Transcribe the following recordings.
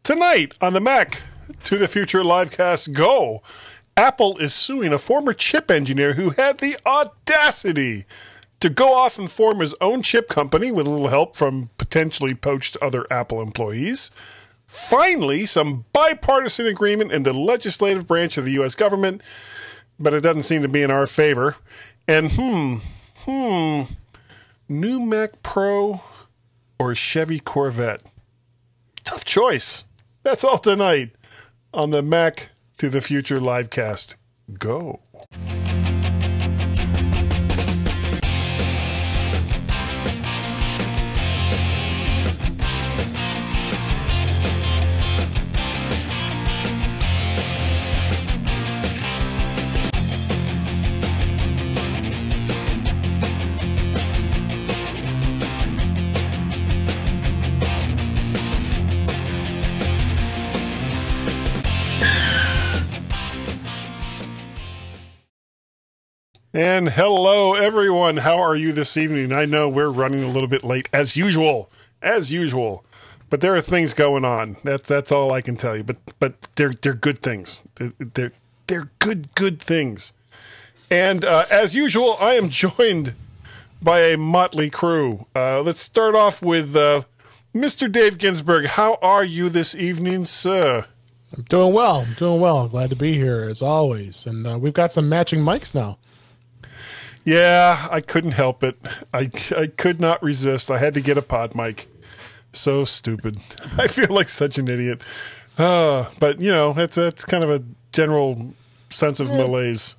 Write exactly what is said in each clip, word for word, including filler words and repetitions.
Tonight on the Mac to the Future Livecast Go, Apple is suing a former chip engineer who had the audacity to go off and form his own chip company with a little help from potentially poached other Apple employees. Finally, some bipartisan agreement in the legislative branch of the U S government, but it doesn't seem to be in our favor. And hmm, hmm, new Mac Pro or Chevy Corvette? Tough choice. That's all tonight on the Mac to the Future Livecast. Go. And hello, everyone. How are you this evening? I know we're running a little bit late, as usual, as usual. But there are things going on. That's that's all I can tell you. But but they're they're good things. They're they're, they're good good things. And uh, as usual, I am joined by a motley crew. Uh, let's start off with uh, Mister Dave Ginsburg. How are you this evening, sir? I'm doing well. I'm doing well. Glad to be here as always. And uh, we've got some matching mics now. Yeah, I couldn't help it. I, I could not resist. I had to get a pod mic. So stupid. I feel like such an idiot. Uh, but, you know, it's, a, it's kind of a general sense of malaise.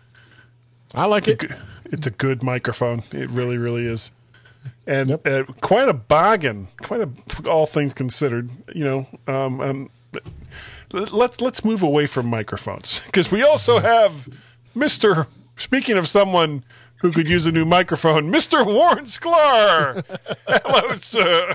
I like it's it. A, it's a good microphone. It really, really is. And yep. uh, quite a bargain. Quite a, all things considered. You know, um, um, let's, let's move away from microphones. Because we also have Mister Speaking of someone who could use a new microphone, Mister Warren Sklar. Hello, sir.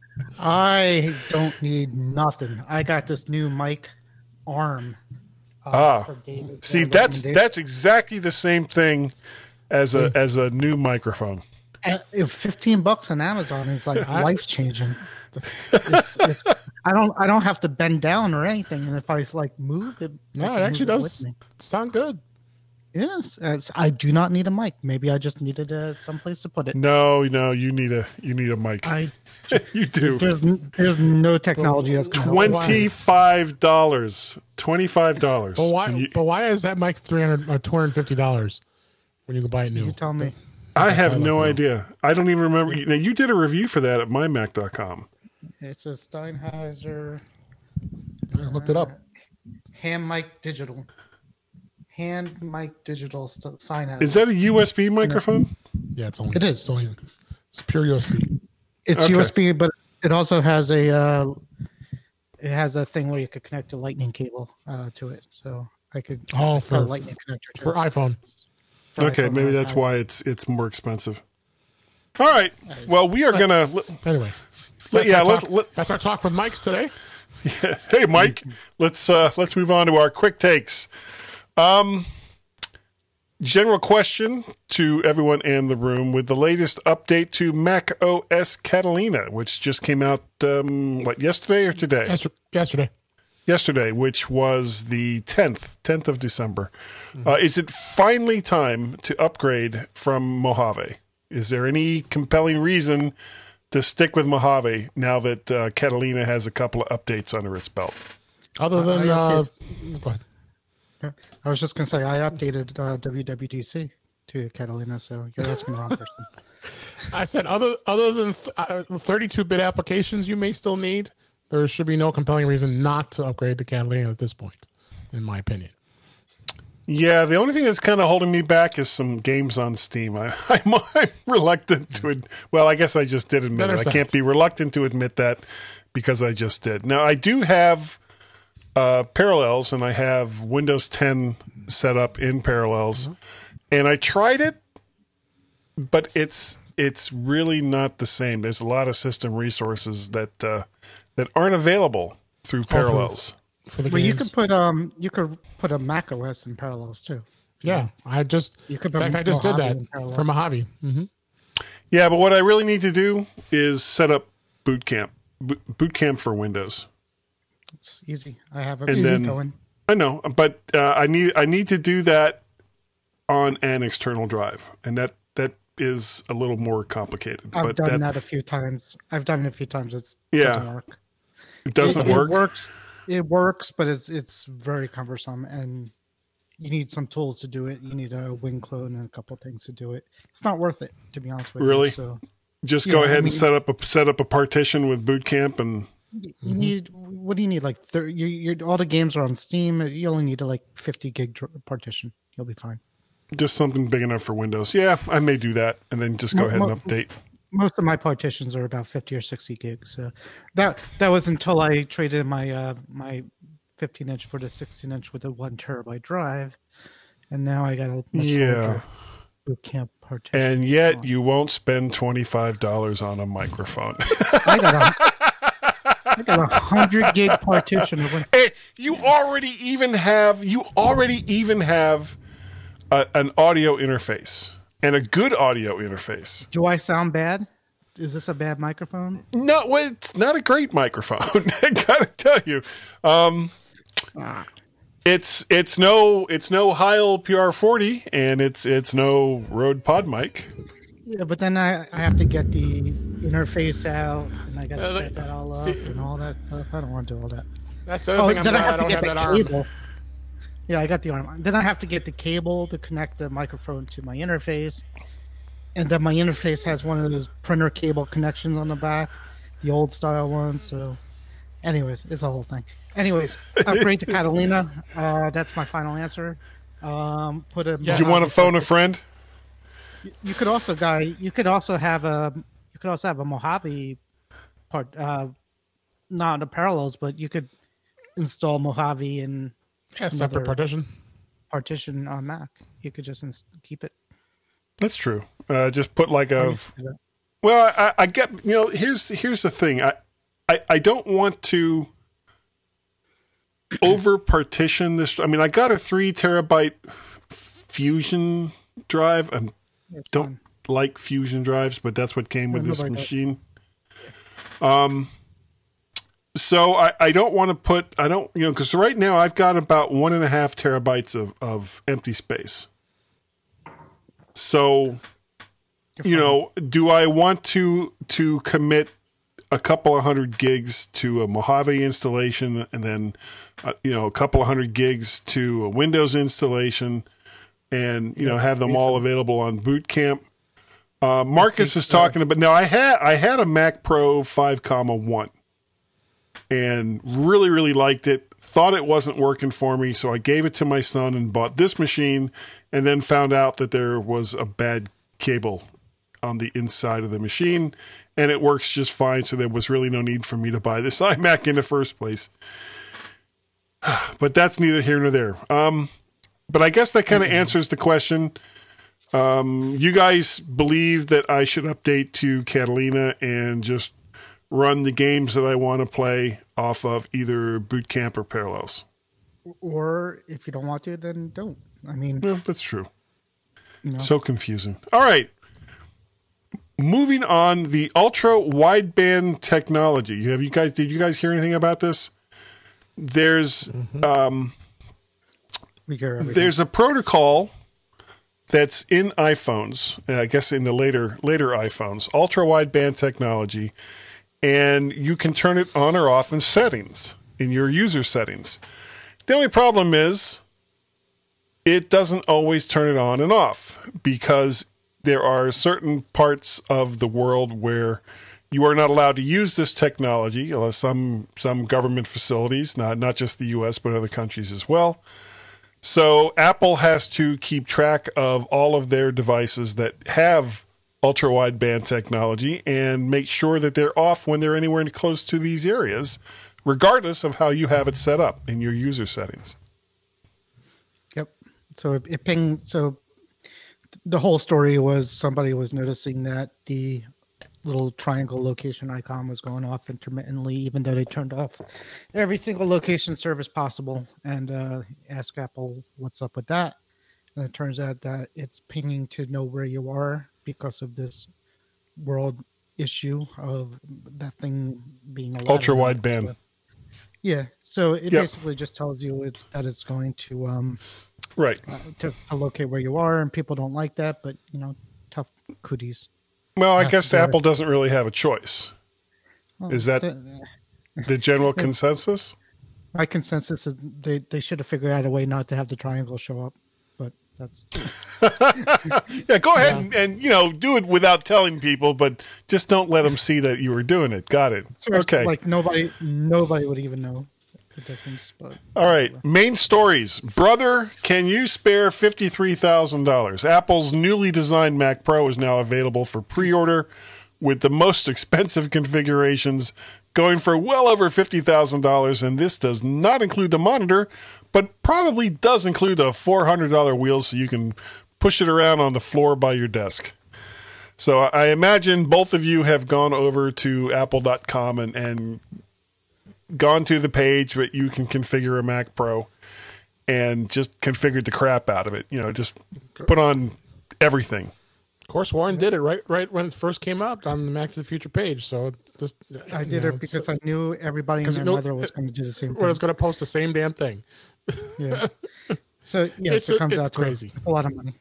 I don't need nothing. I got this new mic arm. Uh, ah, see, that's that's exactly the same thing as a as a new microphone. And fifteen bucks on Amazon is like life changing. It's, it's, I don't I don't have to bend down or anything, and if I like move it, no, it actually does sound good. Yes, as I do not need a mic. Maybe I just needed uh, someplace to put it. No, no, you need a you need a mic. I, you do. There's, there's no technology that's twenty five dollars. Twenty five dollars. But why? You, but why is that mic three hundred or two hundred fifty dollars when you can buy it new? You tell me. I have no idea. I don't even remember. Now, you did a review for that at my mac dot com. It's a Steinheiser. I looked it up. Ham mic digital. Hand mic digital st- sign out. Is that a U S B microphone? Yeah, it's only it is. It's, only, it's pure U S B. It's okay. U S B, but it also has a uh, it has a thing where you could connect a lightning cable uh, to it. So I could oh for a lightning connector for iPhone. For okay, iPhone maybe that's iPhone. Why it's it's more expensive. All right. Well, we are gonna anyway. Let, yeah, let, let, let, that's our talk with Mike's today. Yeah. Hey, Mike. let's uh, let's move on to our quick takes. Um, general question to everyone in the room with the latest update to Mac O S Catalina, which just came out, um, what, yesterday or today? Yesterday. Yesterday, which was the tenth, tenth of December. Mm-hmm. Uh, is it finally time to upgrade from Mojave? Is there any compelling reason to stick with Mojave now that uh, Catalina has a couple of updates under its belt? Other than, uh, uh, go ahead. I was just going to say, I updated uh, W W D C to Catalina, so you're asking the wrong person. I said, other other than thirty-two bit applications you may still need, there should be no compelling reason not to upgrade to Catalina at this point, in my opinion. Yeah, the only thing that's kind of holding me back is some games on Steam. I, I'm, I'm reluctant to ad- well, I guess I just did admit it. I can't be reluctant to admit that because I just did. Now, I do have Uh, Parallels, and I have Windows ten set up in Parallels, mm-hmm. and I tried it, but it's it's really not the same. There's a lot of system resources that uh, that aren't available through Parallels. Oh, for, for the well, games. you could put um you could put a Mac O S in Parallels too. Yeah, I just you could. In fact, I just Mojave did that for Mojave. Mm-hmm. Yeah, but what I really need to do is set up Boot Camp, Boot Camp for Windows. It's easy. I have a And easy then- going. I know, but uh, I need I need to do that on an external drive, and that that is a little more complicated. I've but done that's- that a few times. I've done it a few times. It's Yeah. doesn't work. It doesn't it, work. It works. It works, but it's it's very cumbersome, and you need some tools to do it. You need a wing clone and a couple of things to do it. It's not worth it, to be honest with Really? you. So Just Yeah, go I ahead and mean- set up a set up a partition with Boot Camp, and you need what do you need? Like thirty, you, you're, all the games are on Steam. You only need a like fifty gig dr- partition. You'll be fine. just something big enough for Windows. Yeah, I may do that, and then just go Mo- ahead and mo- update. Most of my partitions are about fifty or sixty gigs. So that that was until I traded my uh, my fifteen inch for the sixteen inch with a one terabyte drive, and now I got a much Yeah. larger Boot Camp partition. And yet, you won't spend twenty five dollars on a microphone. I got a I got a hundred gig partition. Of one, Hey, you already even have you already even have a, an audio interface and a good audio interface. do I sound bad? Is this a bad microphone? No, well, it's not a great microphone. I gotta tell you, um, it's it's no it's no Heil P R forty, and it's it's no Rode Pod mic. Yeah, but then I, I have to get the interface out, and I got to Uh, set that all up see- and all that stuff. I don't want to do all that. That's the other Oh, thing. I'm then I glad I have to don't get have the that arm. cable. Yeah, I got the arm. Then I have to get the cable to connect the microphone to my interface, and then my interface has one of those printer cable connections on the back, the old style ones. So, anyways, it's a whole thing. Anyways, upgrade to Catalina. Uh, that's my final answer. Um, put a. Yeah. You want to phone a friend? You could also, guy. You could also have a. You could also have a Mojave part. Uh, not the parallels, but you could install Mojave and Yeah, separate Another- partition. partition on Mac. You could just ins- keep it. That's true. Uh, just put like a. Well, I, I get you know. Here's here's the thing. I I, I don't want to over partition this. I mean, I got a three terabyte Fusion drive. I It's don't fine. like Fusion drives, but that's what came with Yeah, this nobody does. machine. Um. So I, I don't want to put I don't you know because right now I've got about one and a half terabytes of, of empty space. So you know, do I want to to commit a couple of hundred gigs to a Mojave installation, and then uh, you know a couple of hundred gigs to a Windows installation, and you know have them all available on Boot Camp? Uh, Marcus is talking about now. I had I had a Mac Pro five comma one, and really really liked it. Thought it wasn't working for me, so I gave it to my son and bought this machine, and then found out that there was a bad cable on the inside of the machine, and it works just fine. So there was really no need for me to buy this iMac in the first place. But that's neither here nor there. Um, but I guess that kind of answers the question. Um, you guys believe that I should update to Catalina and just run the games that I want to play off of either Boot Camp or Parallels. Or if you don't want to, then don't. I mean, Well, that's true. you know, So confusing. All right. Moving on, the ultra wideband technology. Have you guys? Did you guys hear anything about this? There's um, we hear everything. there's a protocol that's in iPhones. uh, I guess in the later later iPhones, ultra wideband technology, and you can turn it on or off in settings in your user settings. The only problem is it doesn't always turn it on and off because there are certain parts of the world where you are not allowed to use this technology. uh, Some some government facilities, not not just the U S but other countries as well. So Apple has to keep track of all of their devices that have ultra wideband technology and make sure that they're off when they're anywhere close to these areas, regardless of how you have it set up in your user settings. Yep. So it, it pinged. So the whole story was somebody was noticing that the little triangle location icon was going off intermittently, even though they turned off every single location service possible, and uh, asked Apple what's up with that. And it turns out that it's pinging to know where you are because of this world issue of that thing being allowed Ultra around. wideband. So, Yeah. So it Yep. basically just tells you it, that it's going to um Right. uh, to, to locate where you are, and people don't like that, but you know, tough cooties. Well, I Has guess to do Apple it. doesn't really have a choice. Well, Is that the- the general consensus? my consensus is they, they should have figured out a way not to have the triangle show up, but that's Yeah, go ahead and, and you know do it without telling people, but just don't let them see that you were doing it. Got it. seriously, Okay. like nobody nobody would even know the difference. But All right. Main stories. Brother, can you spare fifty-three thousand dollars? Apple's newly designed Mac Pro is now available for pre-order with the most expensive configurations going for well over fifty thousand dollars, and this does not include the monitor, but probably does include a four hundred dollars wheel so you can push it around on the floor by your desk. So I imagine both of you have gone over to apple dot com and, and gone to the page that you can configure a Mac Pro and just configured the crap out of it. You know, just put on everything. Of course, Warren did it right right when it first came out on the Mac to the Future page. So just I you did know, it because I knew everybody and 'cause their you know- mother was going to do the same I was thing. going to post the same damn thing. Yeah. So yes, It's it a- comes it's out to crazy. a, a lot of money.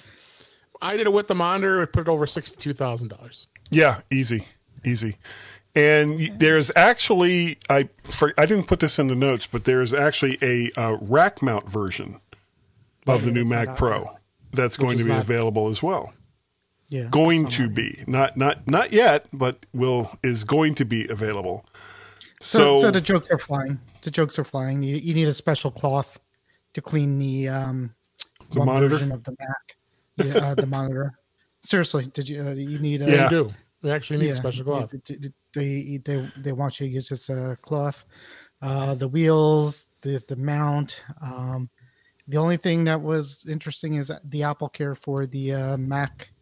I did it with the monitor. It put it over sixty-two thousand dollars. Yeah, easy, easy. And y- there's actually I for, I didn't put this in the notes, but there's actually a uh, rack mount version of the new it's Mac not- Pro that's going to is be not- available as well. Yeah. Going to be not not not yet, but will is going to be available. So, So, so the jokes are flying. The jokes are flying. You, you need a special cloth to clean the um The one monitor? version of the Mac. Yeah, uh, the monitor. Seriously, did you? Uh, you need? Uh, Yeah. You do. You actually need yeah, a special glove. They, they they they want you to use this uh, cloth. Uh, the wheels, the the mount. Um, the only thing that was interesting is that the Apple Care for the uh, Mac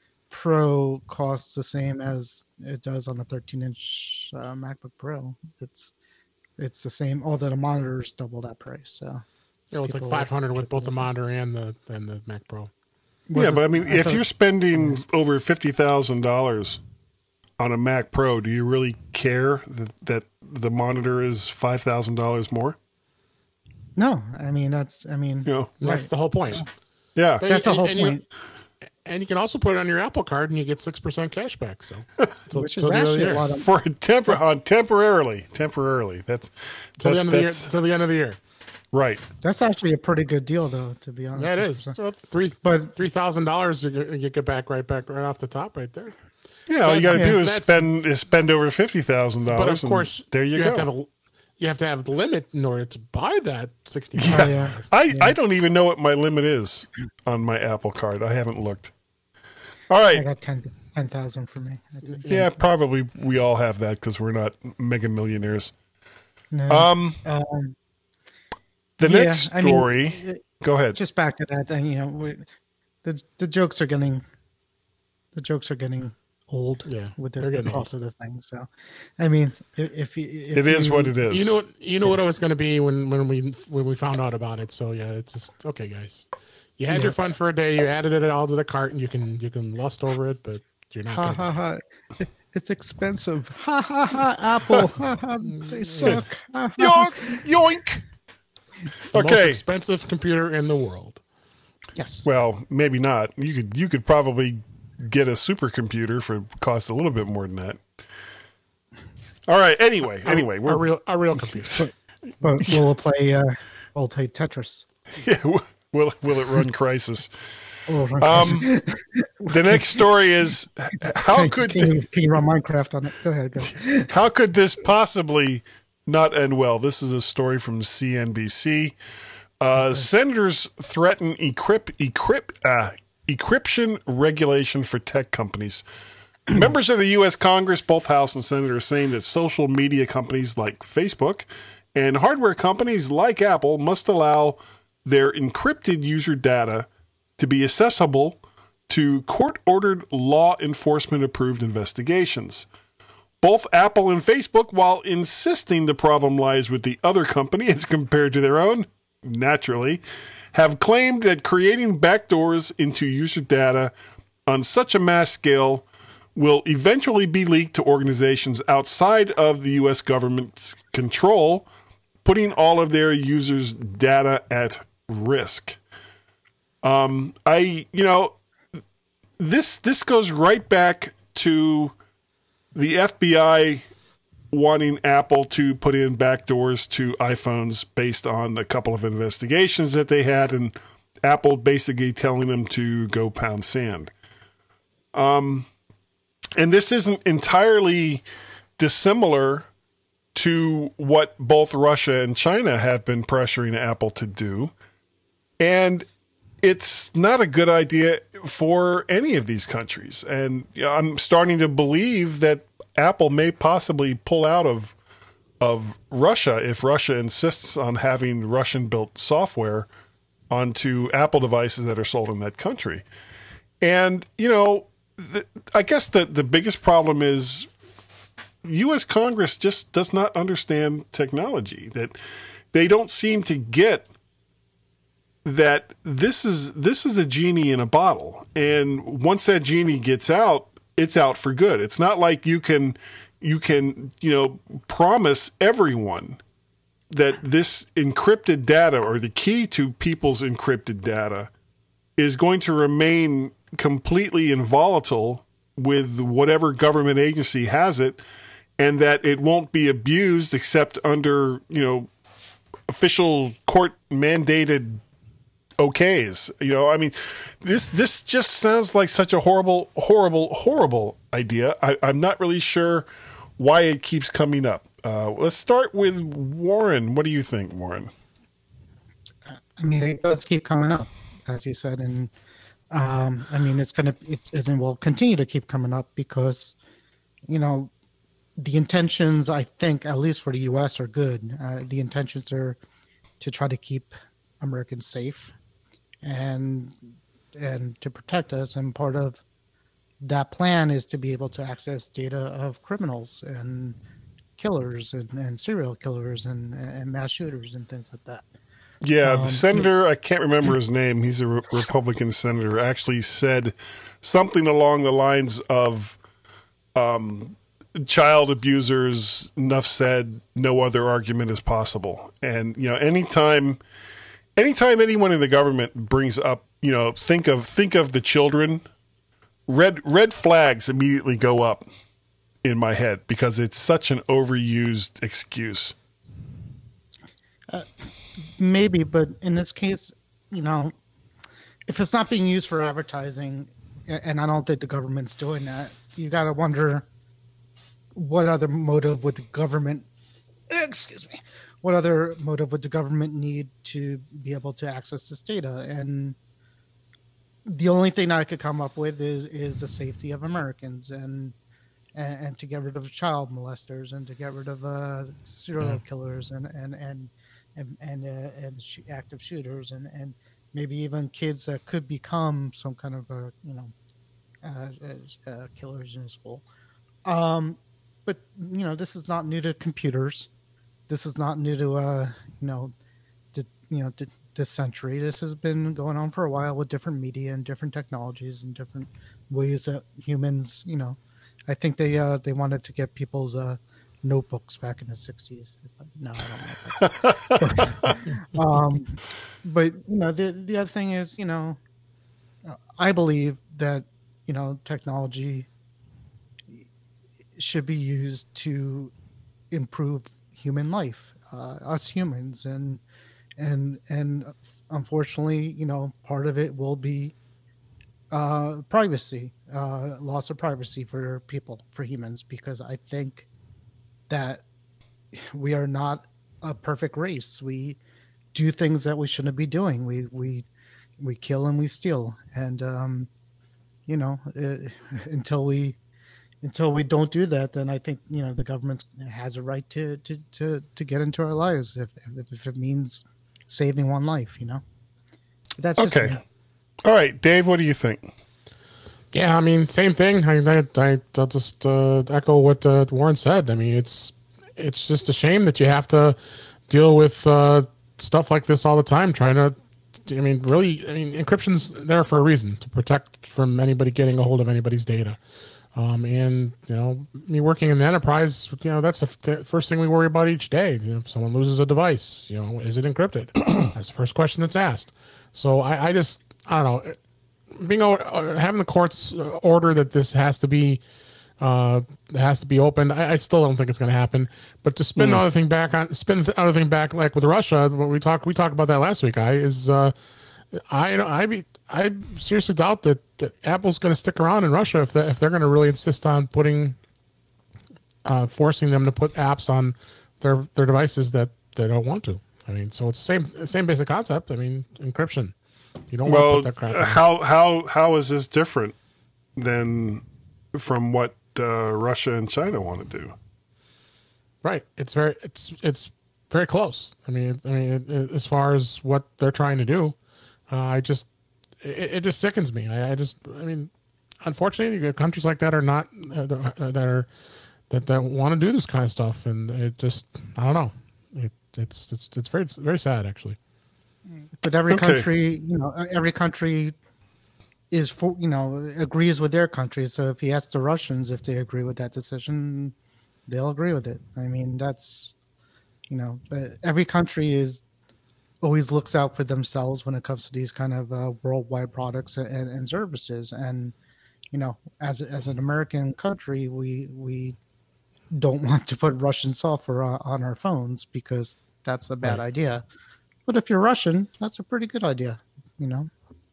Pro costs the same as it does on a thirteen inch uh, MacBook Pro. It's it's the same, although the monitor's double that price. So You know, it's like people five hundred with triple both the it. monitor and the and the Mac Pro. Was yeah, it- but I mean, I if thought- you're spending over fifty thousand dollars on a Mac Pro, do you really care that, that the monitor is five thousand dollars more? no, I mean that's I mean You know, That's Right. the whole point. yeah. But that's the and- whole and you- point. And you can also put it on your Apple Card, and you get six percent cash back. So, so Which till is the end of the actually a year. lot of For a tempor- on temporarily, temporarily. That's Till the that's, end of the year. that's Till the end of the year. right. That's actually a pretty good deal, though. To be honest, Yeah, it is. So three, But- three thousand dollars you get you get back right back right off the top, right there. Yeah, all you got to That's- do is that's- spend is spend over fifty thousand But dollars. of course, there you, go. have to have a you have to have the limit in order to buy that sixty. Oh, yeah. I, I don't even know what my limit is on my Apple Card. I haven't looked. All I right. got ten ten thousand for me. I think. Yeah, probably we all have that because we're not mega millionaires. No. Um, Um, the yeah, next I mean, story. it- go ahead. just back to that, and you know, we, the the jokes are getting the jokes are getting old. Yeah, with the, they're the getting cost of the thing. So, I mean, if, if, you- if It is you- what it is. You know what you know what it was going to be when when we when we found out about it. So yeah, it's just okay, guys. You had your fun for a day. You added it all to the cart, and you can you can lust over it, but you're not. Ha Gonna, ha ha! It- It's expensive. Ha ha ha! Apple. Ha ha! They suck. Ha, ha, ha. Yoink! Yoink! the most Okay. expensive computer in the world. Yes. Well, maybe not. You could you could probably get a supercomputer for cost a little bit more than that. All right. Anyway, anyway, a we're real a real computer. But we'll play. Uh, we'll play Tetris. yeah, will will it run Crisis? We'll run Um, the next story is how could can, you, can you run Minecraft on it? Go ahead. Go. how could this possibly not end well? This is a story from C N B C. Uh, senators threaten encrypt, encrypt, uh, encryption regulation for tech companies. Members of the U S Congress, both House and Senate, are saying that social media companies like Facebook and hardware companies like Apple must allow their encrypted user data to be accessible to court-ordered, law enforcement-approved investigations. Both Apple and Facebook, while insisting the problem lies with the other company as compared to their own, naturally, have claimed that creating backdoors into user data on such a mass scale will eventually be leaked to organizations outside of the U S government's control putting all of their users' data at risk. Um, I, you know, this this goes right back to the F B I wanting Apple to put in backdoors to iPhones based on a couple of investigations that they had, and Apple basically telling them to go pound sand. Um, and this isn't entirely dissimilar to what both Russia and China have been pressuring Apple to do. And it's not a good idea for any of these countries. And you know, I'm starting to believe that Apple may possibly pull out of of Russia if Russia insists on having Russian-built software onto Apple devices that are sold in that country. And, you know, the, I guess the, the biggest problem is U S Congress just does not understand technology, that they don't seem to get that this is this is a genie in a bottle, and once that genie gets out, it's out for good. It's not like you can you can you know promise everyone that this encrypted data or the key to people's encrypted data is going to remain completely involatile with whatever government agency has it, and that it won't be abused except under you know official court mandated okays. You know, I mean, this this just sounds like such a horrible, horrible, horrible idea. I, I'm not really sure why it keeps coming up. Uh, let's start with Warren. What do you think, Warren? I mean, it does keep coming up, as you said, and um, I mean, it's gonna, it's, it will continue to keep coming up because, you know, the intentions, I think, at least for the U S, are good. Uh, the intentions are to try to keep Americans safe and and to protect us, and part of that plan is to be able to access data of criminals and killers and, and serial killers and, and mass shooters and things like that. Yeah, Um, the senator, I can't remember his name, he's a re- Republican senator, actually said something along the lines of um, child abusers, enough said, no other argument is possible. And, you know, anytime anytime anyone in the government brings up, you know, think of think of the children, red red flags immediately go up in my head because it's such an overused excuse. Uh, maybe, but in this case, you know, if it's not being used for advertising, and I don't think the government's doing that, you got to wonder what other motive would the government, excuse me, what other motive would the government need to be able to access this data? And the only thing that I could come up with is is the safety of Americans, and and, and to get rid of child molesters, and to get rid of uh, serial killers, and and and and and, uh, and sh- active shooters, and, and maybe even kids that could become some kind of a you know uh, uh, killers in school. Um, but you know, this is not new to computers. This is not new to uh, you know, to, you know, to this century. This has been going on for a while with different media and different technologies and different ways that humans, you know, I think they uh, they wanted to get people's uh, notebooks back in the sixties. No, I don't know. um, but you know, the the other thing is, you know, I believe that you know technology should be used to improve human life, uh, us humans, and and and unfortunately, you know, part of it will be uh, privacy, uh, loss of privacy for people, for humans, because I think that we are not a perfect race. We do things that we shouldn't be doing. We we we kill and we steal, and um, you know, uh, until we. Until we don't do that, then I think you know the government has a right to to, to, to get into our lives if, if if it means saving one life, you know. But that's just Okay. me. All right, Dave, what do you think? Yeah, I mean, same thing. I, I, I I'll just uh, echo what uh, Warren said. I mean, it's it's just a shame that you have to deal with uh, stuff like this all the time. Trying to, I mean, really, I mean, encryption's there for a reason, to protect from anybody getting a hold of anybody's data. Um, and you know, me working in the enterprise, you know, that's the f- the first thing we worry about each day. You know, if someone loses a device, you know, is it encrypted? That's the first question that's asked. So I, I just, I don't know, being o- uh, having the courts uh, order that this has to be, uh, has to be opened. I, I still don't think it's going to happen. But to spin Mm. another thing back on, spin the other thing back, like with Russia, what we talked, we talked about that last week. I is, uh, I, I be, I seriously doubt that, that Apple's going to stick around in Russia if they if they're going to really insist on putting, uh, forcing them to put apps on their their devices that they don't want to. I mean, so it's the same same basic concept. I mean, encryption. You don't want to Well, put that crap. In how how how is this different than from what uh, Russia and China want to do? Right. It's very it's it's very close. I mean, I mean, it, it, as far as what they're trying to do, uh, I just it, it just sickens me. I, I just I mean, unfortunately, you get countries like that are not uh, that are that that want to do this kind of stuff, and it just I don't know. It it's it's it's very it's very sad actually. But every Okay. country, you know, every country is for, you know, agrees with their country. So if he asks the Russians if they agree with that decision, they'll agree with it. I mean, that's, you know, but every country is always looks out for themselves when it comes to these kind of uh, worldwide products and, and services. And, you know, as as an American country, we we don't want to put Russian software on, on our phones because that's a bad Right. idea. But if you're Russian, that's a pretty good idea, you know.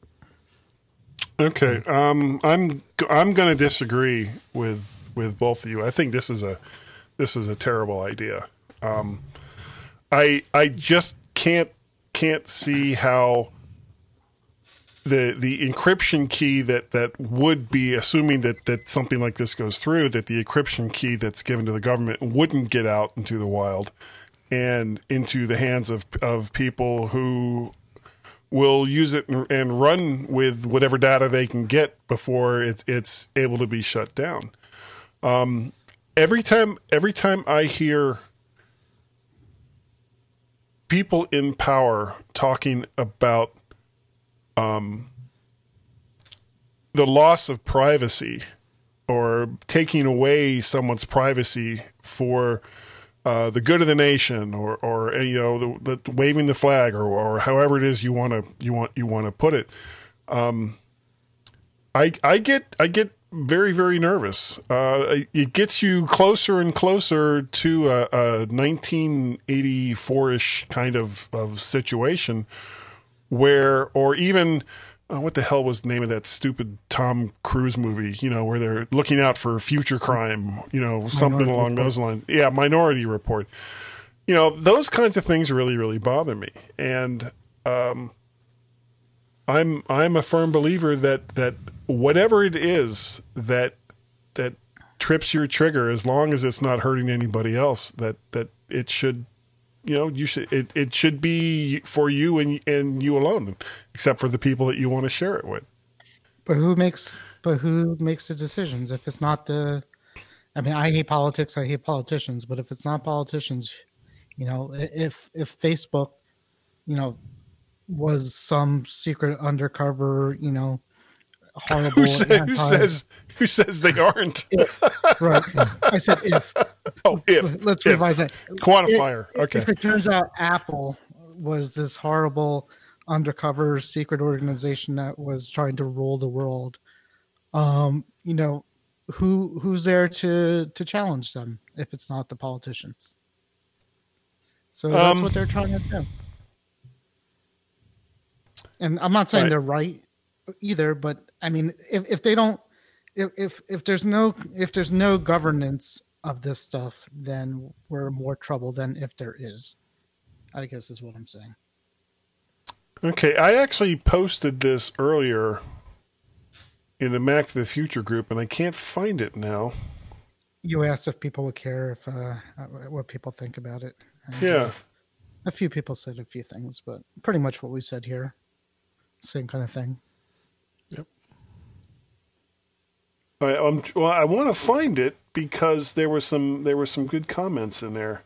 Okay, um, I'm I'm going to disagree with with both of you. I think this is a this is a terrible idea. Um, I I just can't can't see how the the encryption key that, that would be, assuming that, that something like this goes through, that the encryption key that's given to the government wouldn't get out into the wild and into the hands of of people who will use it and, and run with whatever data they can get before it, it's able to be shut down. Um, every time, every time I hear people in power talking about um, the loss of privacy or taking away someone's privacy for Uh, the good of the nation, or, or you know, the, the waving the flag, or, or however it is you want to you want you want to put it. Um, I I get I get very very nervous. Uh, it gets you closer and closer to a, a nineteen eighty-four-ish kind of of situation where, or even. Uh, what the hell was the name of that stupid Tom Cruise movie? You know, where they're looking out for future crime, you know, something Minority along Report. those lines. Yeah, Minority Report. You know, those kinds of things really, really bother me. And um, I'm I'm a firm believer that that whatever it is that that trips your trigger, as long as it's not hurting anybody else, that that it should, you know, you should it, it should be for you and and you alone, except for the people that you want to share it with. But who makes but who makes the decisions? If it's not the, I mean, I hate politics. I hate politicians. But if it's not politicians, you know, i- if if Facebook, you know, was some secret undercover, you know, horrible Who, say, who anti. says who says they aren't? Right. I said if. Oh, if Let's if. revise that. Quantifier. If, Okay. if it turns out Apple was this horrible undercover secret organization that was trying to rule the world, um, you know, who who's there to to challenge them if it's not the politicians? So that's Um, what they're trying to do. And I'm not saying Right. they're right either, but I mean, if, if they don't, if, if if there's no if there's no governance of this stuff, then we're in more trouble than if there is. I guess is what I'm saying. Okay, I actually posted this earlier in the Mac to the Future group, and I can't find it now. You asked if people would care if uh, what people think about it. And, Yeah. uh, a few people said a few things, but pretty much what we said here, same kind of thing. Yep. I, um, well, I want to find it because there were some there were some good comments in there.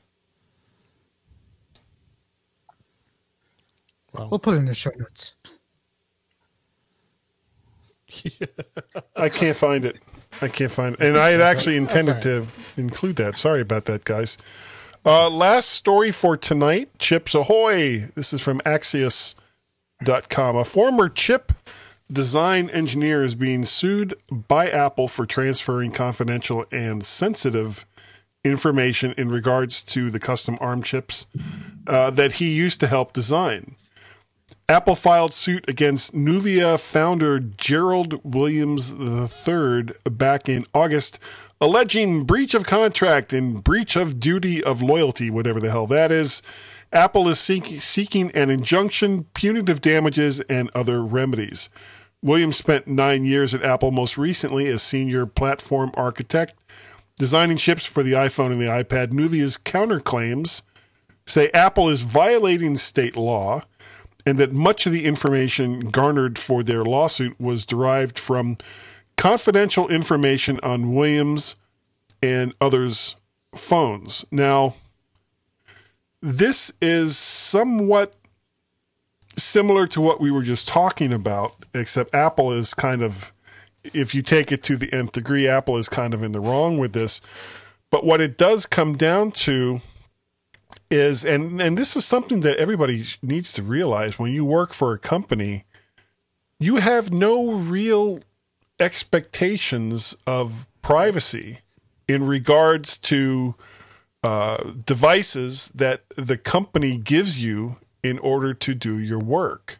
We'll put it in the show notes. I can't find it. I can't find it. And I had actually intended right. to include that. Sorry about that, guys. Uh, last story for tonight, Chips Ahoy. This is from Axios dot com. A former chip design engineer is being sued by Apple for transferring confidential and sensitive information in regards to the custom ARM chips uh, that he used to help design. Apple filed suit against Nuvia founder Gerald Williams the third back in August, alleging breach of contract and breach of duty of loyalty, whatever the hell that is. Apple is seek- seeking an injunction, punitive damages, and other remedies. Williams spent nine years at Apple, most recently as senior platform architect, designing chips for the iPhone and the iPad. Nuvia's counterclaims say Apple is violating state law and that much of the information garnered for their lawsuit was derived from confidential information on Williams and others' phones. Now, this is somewhat similar to what we were just talking about, except Apple is kind of, if you take it to the nth degree, Apple is kind of in the wrong with this. But what it does come down to is, and, and this is something that everybody needs to realize, when you work for a company, you have no real expectations of privacy in regards to uh, devices that the company gives you in order to do your work.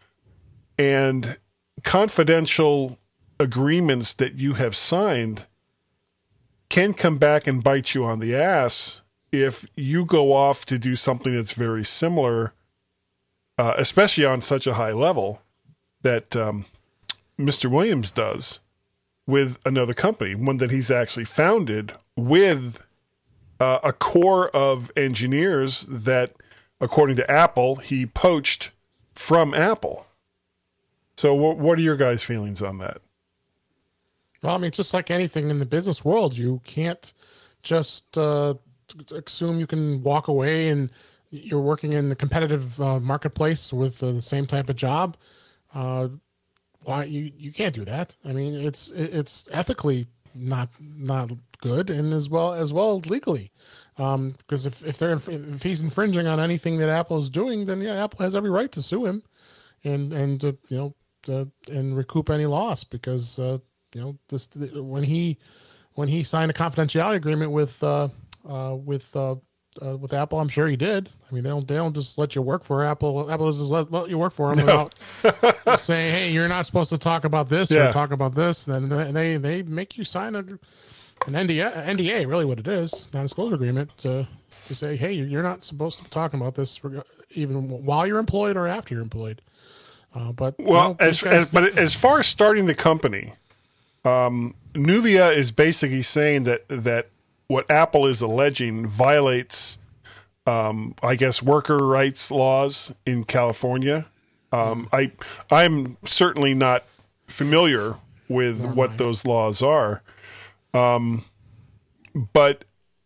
And confidential agreements that you have signed can come back and bite you on the ass if you go off to do something that's very similar, uh, especially on such a high level that um, Mister Williams does with another company, one that he's actually founded with uh, a core of engineers that, according to Apple, he poached from Apple. So wh- what are your guys' feelings on that? Well, I mean, just like anything in the business world, you can't just uh, assume you can walk away and you're working in the competitive uh, marketplace with uh, the same type of job. Uh, why you you can't do that? I mean, it's it's ethically not not good, and as well as well legally, um, because if if they're if he's infringing on anything that Apple is doing, then yeah, Apple has every right to sue him, and and uh, you know uh, and recoup any loss, because uh, you know this when he when he signed a confidentiality agreement with uh, uh, with uh, uh, with Apple, I'm sure he did. I mean, they don't they don't just let you work for Apple. Apple doesn't let, let you work for them no. without saying, hey, you're not supposed to talk about this yeah. or talk about this. And then they they make you sign a, an N D A, N D A, really what it is, non-disclosure agreement, to to say, hey, you're not supposed to be talking about this even while you're employed or after you're employed. Uh, but well, you know, as, guys, as but as far as starting the company, um, Nuvia is basically saying that that what Apple is alleging violates, um, I guess, worker rights laws in California. Um, I I'm certainly not familiar with Nor what am I. those laws are, um, but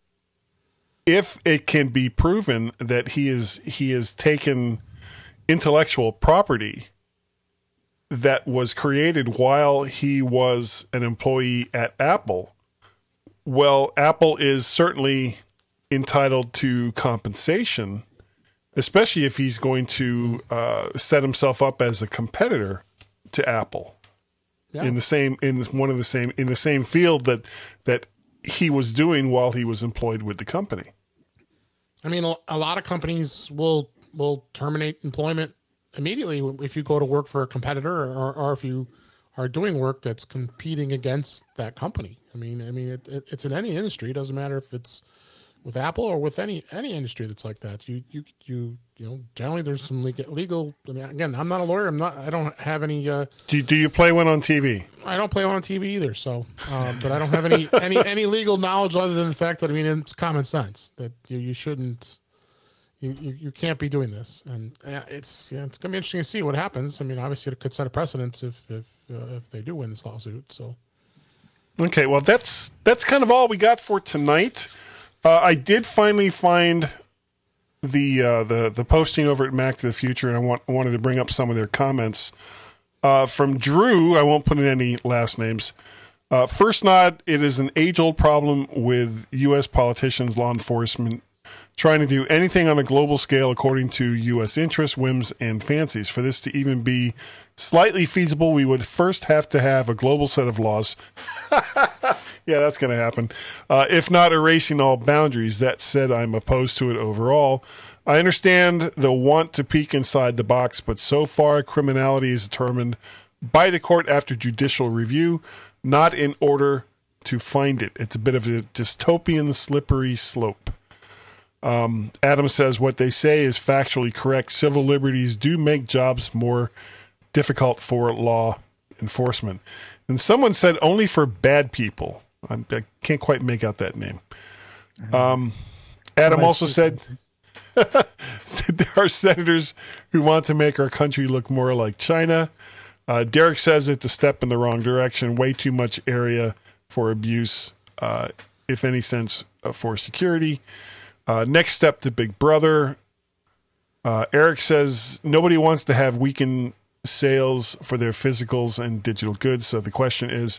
if it can be proven that he is he has taken intellectual property that was created while he was an employee at Apple, well, Apple is certainly entitled to compensation, especially if he's going to uh, set himself up as a competitor to Apple Yeah. in the same in one of the same in the same field that that he was doing while he was employed with the company. I mean, a, a lot of companies will will terminate employment immediately if you go to work for a competitor, or, or if you are doing work that's competing against that company. I mean, I mean, it, it, it's in any industry. It doesn't matter if it's with Apple or with any any industry that's like that. You you you you know, generally there's some legal. legal I mean, again, I'm not a lawyer. I'm not. I don't have any. Uh, Do you, do you play one on T V? I don't play one on T V either. So, uh, but I don't have any any any legal knowledge other than the fact that, I mean, it's common sense that you you shouldn't. You, you, you can't be doing this, and uh, it's yeah, it's gonna be interesting to see what happens. I mean, obviously it could set a precedent if if uh, if they do win this lawsuit. So, okay, well that's that's kind of all we got for tonight. Uh, I did finally find the uh, the the posting over at Mac to the Future, and I want I wanted to bring up some of their comments. Uh, from Drew, I won't put in any last names. Uh, first nod, it is an age-old problem with U S politicians, law enforcement, trying to do anything on a global scale according to U S interests, whims, and fancies. For this to even be slightly feasible, we would first have to have a global set of laws. Yeah, that's going to happen. Uh, if not erasing all boundaries. That said, I'm opposed to it overall. I understand the want to peek inside the box, but so far criminality is determined by the court after judicial review, not in order to find it. It's a bit of a dystopian slippery slope. Um, Adam says what they say is factually correct. Civil liberties do make jobs more difficult for law enforcement. And someone said only for bad people. I, I can't quite make out that name. Um, Adam also said there are senators who want to make our country look more like China. Uh, Derek says it's a step in the wrong direction. Way too much area for abuse, uh, if any sense uh, for security. Uh, next step to Big Brother. Uh, Eric says nobody wants to have weakened sales for their physicals and digital goods. So the question is,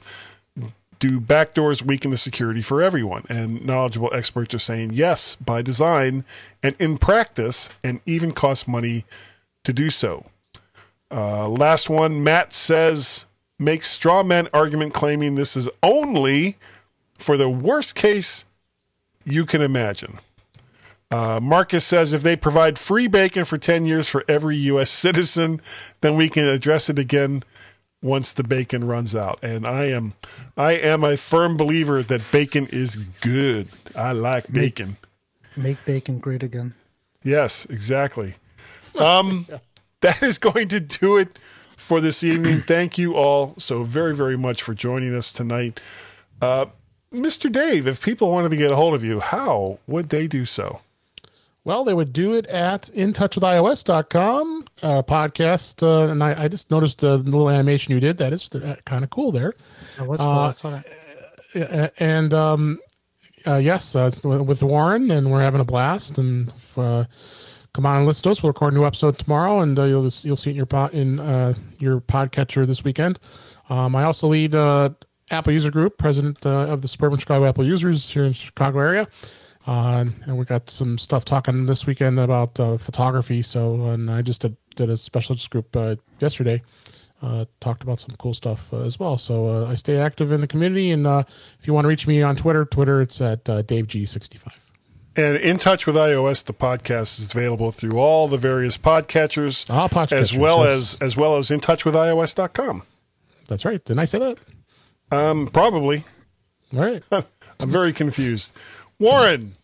do backdoors weaken the security for everyone? And knowledgeable experts are saying yes, by design and in practice, and even cost money to do so. Uh, last one, Matt says, makes straw man argument claiming this is only for the worst case you can imagine. Uh, Marcus says if they provide free bacon for ten years for every U S citizen, then we can address it again once the bacon runs out. And I am I am a firm believer that bacon is good. I like bacon. Make, make bacon great again. Yes, exactly. Um, that is going to do it for this evening. Thank you all so very, very much for joining us tonight. Uh, Mister Dave, if people wanted to get a hold of you, how would they do so? Well, they would do it at in touch with i o s dot com uh, podcast. Uh, and I, I just noticed the little animation you did. That is uh, kind of cool there. That was cool. Uh, I saw that. uh, and um, uh, yes, uh, with Warren, and we're having a blast. And uh, come on and listen to us. We'll record a new episode tomorrow, and uh, you'll you'll see it in your po- in uh, your podcatcher this weekend. Um, I also lead uh, Apple User Group, president uh, of the Suburban Chicago Apple Users here in the Chicago area. Uh, and we got some stuff talking this weekend about uh, photography. So, and I just did, did a specialist group uh, yesterday, uh, talked about some cool stuff uh, as well. So uh, I stay active in the community. And uh, if you want to reach me on Twitter, Twitter, it's at uh, Dave G sixty-five. And In Touch with iOS, the podcast is available through all the various podcatchers, All podcatchers, as well yes. as as well as in touch with i o s dot com. That's right. Didn't I say that? Um, probably. All right. I'm very confused. Warren.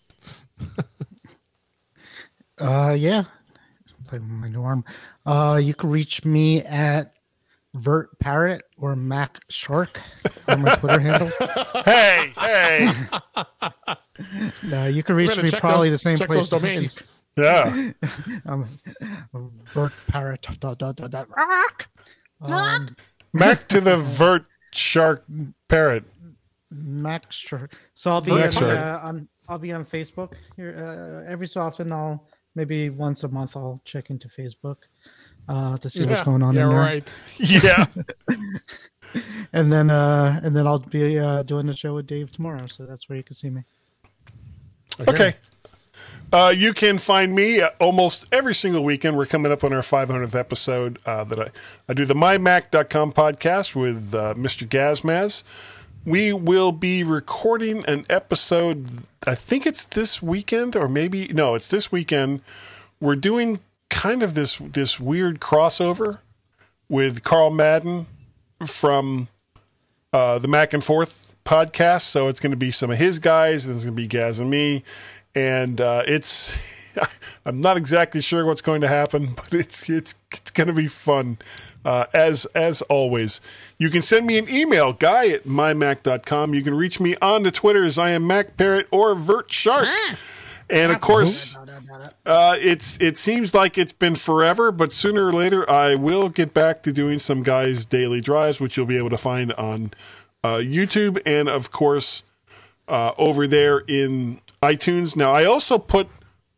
Uh, yeah. Play with my new arm. Uh, you can reach me at Vert Parrot or Mac Shark are my Twitter handles. Hey, hey. No, you can reach me probably those, the same check place. those domains. Yeah. um, Vert Parrot. Dot, dot, dot, dot, rock. Um, Back to the Vert Shark Parrot. Mac Shark. So I'll be Mac on, Shark. uh, on I'll be on Facebook here uh, every so often. I'll maybe once a month I'll check into Facebook uh, to see Yeah, what's going on yeah, in there. right. Yeah. And then uh, and then I'll be uh, doing the show with Dave tomorrow, so that's where you can see me. Okay. Uh, you can find me uh, almost every single weekend. We're coming up on our five hundredth episode. Uh, that I, I do the my mac dot com podcast with uh, Mister Gazmaz. We will be recording an episode, I think it's this weekend, or maybe, no, it's this weekend. We're doing kind of this this weird crossover with Carl Madden from uh, the Mac and Forth podcast. So it's going to be some of his guys, and it's going to be Gaz and me. And uh, it's, I'm not exactly sure what's going to happen, but it's it's it's going to be fun. Uh, as as always, you can send me an email, guy at my mac dot com. You can reach me on the Twitter as I am MacParrot or VertShark. And of course, uh, it's it seems like it's been forever, but sooner or later I will get back to doing some guys' daily drives, which you'll be able to find on uh, YouTube and of course uh, over there in iTunes. Now I also put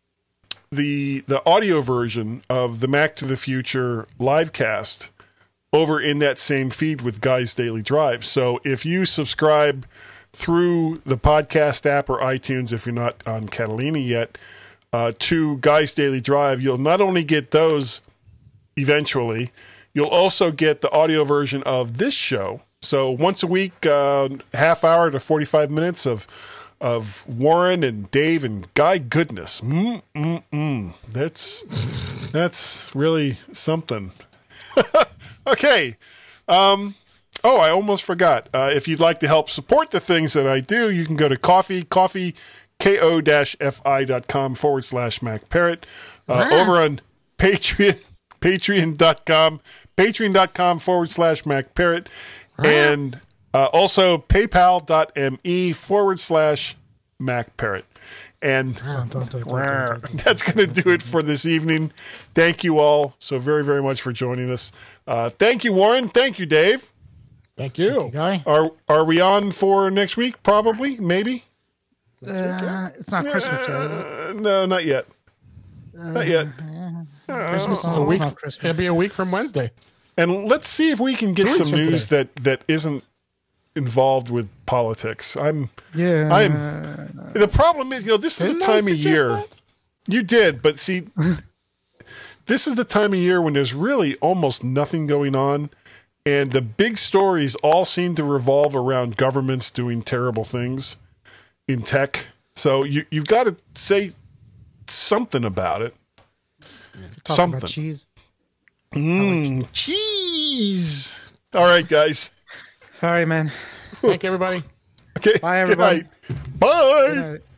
the the audio version of the Mac to the Future livecast over in that same feed with Guys Daily Drive. So if you subscribe through the podcast app or iTunes, if you're not on Catalina yet, uh, to Guys Daily Drive, you'll not only get those eventually, you'll also get the audio version of this show. So once a week, uh, half hour to forty-five minutes of of Warren and Dave and Guy goodness. Mm, mm, mm. That's that's really something. Okay. Um, oh, I almost forgot. Uh, if you'd like to help support the things that I do, you can go to coffee, coffee, ko-fi.com forward slash MacParrot. Uh, Wow. Over on Patreon, patreon.com, patreon.com forward slash MacParrot. And uh, also paypal.me forward slash MacParrot. And Don't, don't, don't, don't, don't, don't. that's going to do it for this evening. Thank you all so very, very much for joining us. Uh, thank you, Warren. Thank you, Dave. Thank you. Guy? Are are we on for next week? Probably, maybe. Uh, it's not Christmas yet, is it? Uh, no, not yet. Not yet. Christmas is a Oh, week. not Christmas. It'll be a week from Wednesday. And let's see if we can get Two weeks some from news today. that, that isn't involved with politics. I'm. Yeah. I'm. The problem is, you know, this is Didn't the I time of suggest year. that? You did, but see, this is the time of year when there's really almost nothing going on, and the big stories all seem to revolve around governments doing terrible things in tech. So you you've got to say something about it. Talk something. about cheese. Mm, cheese. All right, guys. All right, man. Thank you, everybody. Okay. Bye, good everybody. night. Bye. Good night.